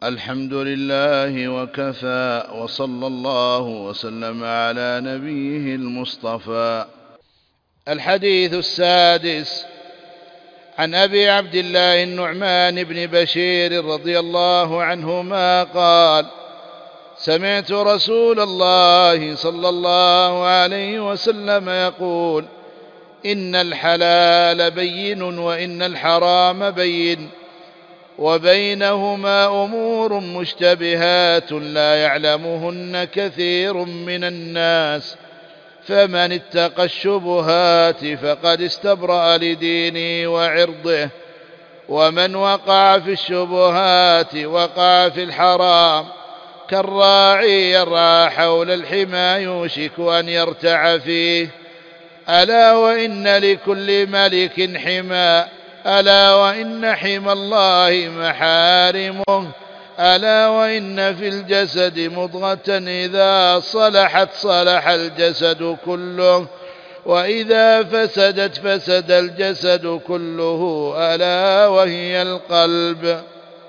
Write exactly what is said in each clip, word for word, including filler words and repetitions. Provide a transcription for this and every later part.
الحمد لله وكفى، وصلى الله وسلم على نبيه المصطفى. الحديث السادس عن أبي عبد الله النعمان بن بشير رضي الله عنهما قال: سمعت رسول الله صلى الله عليه وسلم يقول: إن الحلال بين وإن الحرام بين، وبينهما أمور مشتبهات لا يعلمهن كثير من الناس، فمن اتقى الشبهات فقد استبرأ لدينه وعرضه، ومن وقع في الشبهات وقع في الحرام، كالراعي يرعى حول الحمى يوشك أن يرتع فيه. ألا وإن لكل ملك حمى، ألا وإن حمى الله محارمه، ألا وإن في الجسد مضغة إذا صلحت صلح الجسد كله، وإذا فسدت فسد الجسد كله، ألا وهي القلب.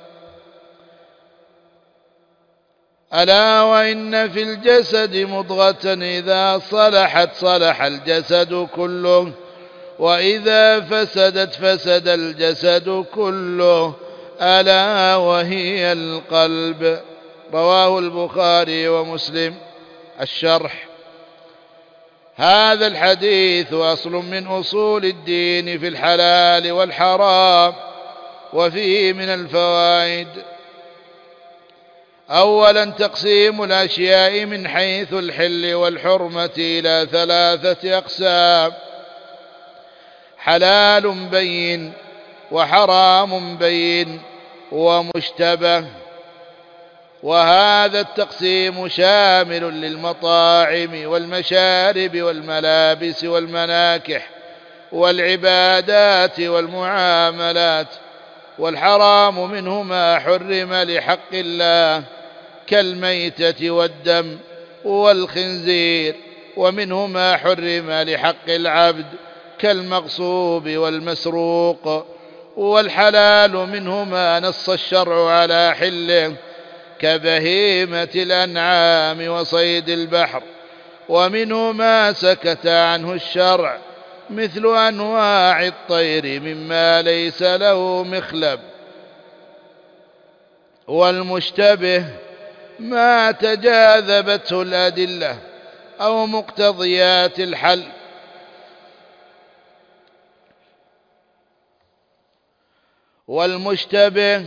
ألا وإن في الجسد مضغة إذا صلحت صلح الجسد كله، وإذا فسدت فسد الجسد كله، ألا وهي القلب. رواه البخاري ومسلم. الشرح: هذا الحديث أصل من أصول الدين في الحلال والحرام، وفيه من الفوائد: أولا تقسيم الأشياء من حيث الحل والحرمة إلى ثلاثة أقسام: حلال بين، وحرام بين، ومشتبه. وهذا التقسيم شامل للمطاعم والمشارب والملابس والمناكح والعبادات والمعاملات. والحرام منه ما حرم لحق الله كالميتة والدم والخنزير، ومنه ما حرم لحق العبد كالمغصوب والمسروق. والحلال منه ما نص الشرع على حله كبهيمة الأنعام وصيد البحر، ومنه ما سكت عنه الشرع مثل أنواع الطير مما ليس له مخلب. والمشتبه ما تجاذبته الأدلة أو مقتضيات الحل. والمشتبه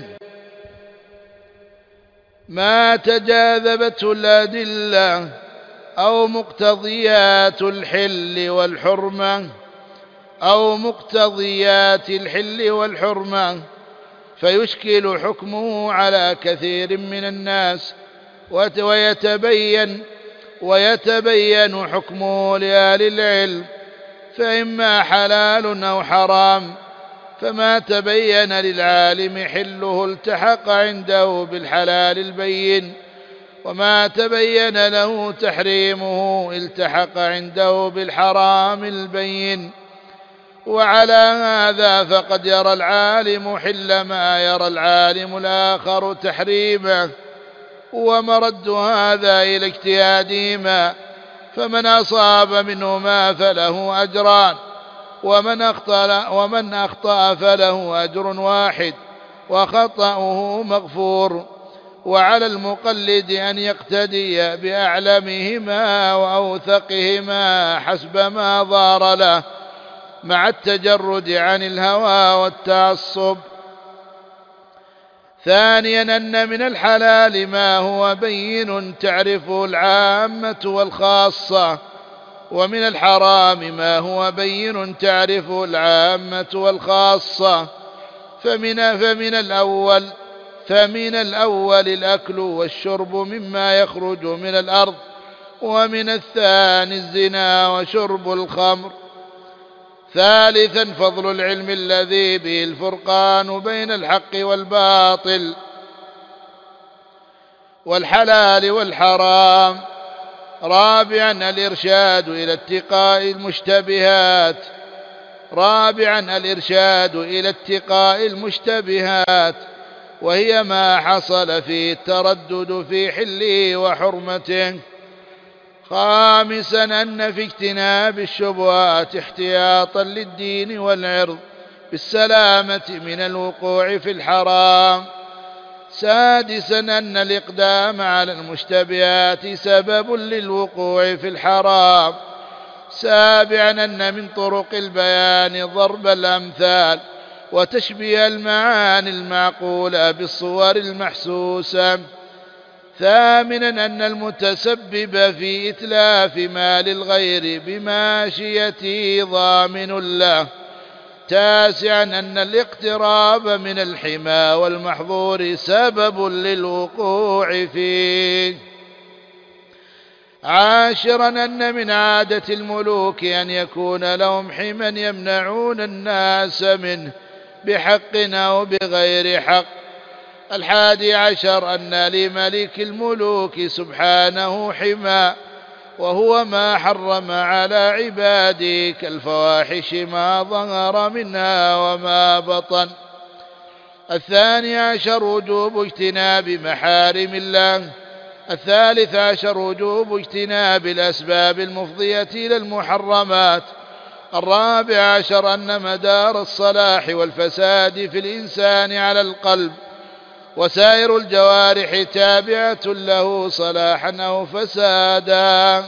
ما تجاذبته الأدلة أو مقتضيات الحل والحرمة أو مقتضيات الحل والحرمة فيشكل حكمه على كثير من الناس، ويتبين ويتبين حكمه لأهل العلم، فإما حلال أو حرام، فما تبين للعالم حله التحق عنده بالحلال البين، وما تبين له تحريمه التحق عنده بالحرام البين. وعلى هذا فقد يرى العالم حل ما يرى العالم الآخر تحريمه، ومرد هذا إلى اجتهادهما، فمن أصاب منهما فله أجران، ومن أخطأ, ومن أخطأ فله أجر واحد وخطأه مغفور. وعلى المقلد أن يقتدي بأعلمهما وأوثقهما حسب ما ظهر له، مع التجرد عن الهوى والتعصب. ثانيا أن من الحلال ما هو بين تعرفه العامة والخاصة، ومن الحرام ما هو بين تعرفه العامة والخاصة. فمن, فمن الأول فمن الأول الأكل والشرب مما يخرج من الأرض، ومن الثاني الزنا وشرب الخمر. ثالثا فضل العلم الذي به الفرقان بين الحق والباطل والحلال والحرام. رابعا الإرشاد إلى اتقاء المشتبهات رابعا الإرشاد إلى اتقاء المشتبهات وهي ما حصل فيه التردد في حله وحرمته. خامسا أن في اجتناب الشبهات احتياطا للدين والعرض بالسلامة من الوقوع في الحرام. سادسا أن الإقدام على المشتبهات سبب للوقوع في الحرام. سابعا أن من طرق البيان ضرب الأمثال وتشبيه المعاني المعقولة بالصور المحسوسة. ثامنا أن المتسبب في إتلاف مال الغير بماشيته ضامن له. تاسعا أن الاقتراب من الحمى والمحظور سبب للوقوع فيه. عاشرا أن من عادة الملوك أن يكون لهم حمى يمنعون الناس منه بحق أو بغير حق. الحادي عشر أن لملك الملوك سبحانه حمى وهو ما حرم على عباده كالفواحش ما ظهر منها وما بطن. الثاني عشر وجوب اجتناب محارم الله. الثالث عشر وجوب اجتناب الأسباب المفضية إلى المحرمات. الرابع عشر أن مدار الصلاح والفساد في الإنسان على القلب وسائر الجوارح تابعة له صلاحا أو فسادا.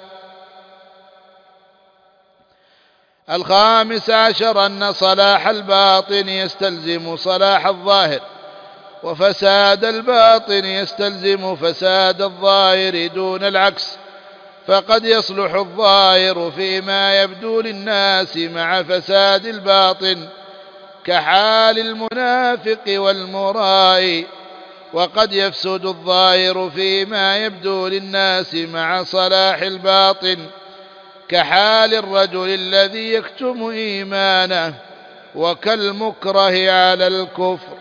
الخامس عشر أن صلاح الباطن يستلزم صلاح الظاهر وفساد الباطن يستلزم فساد الظاهر دون العكس، فقد يصلح الظاهر فيما يبدو للناس مع فساد الباطن كحال المنافق والمرائي، وقد يفسد الظاهر فيما يبدو للناس مع صلاح الباطن كحال الرجل الذي يكتم إيمانه وكالمكره على الكفر.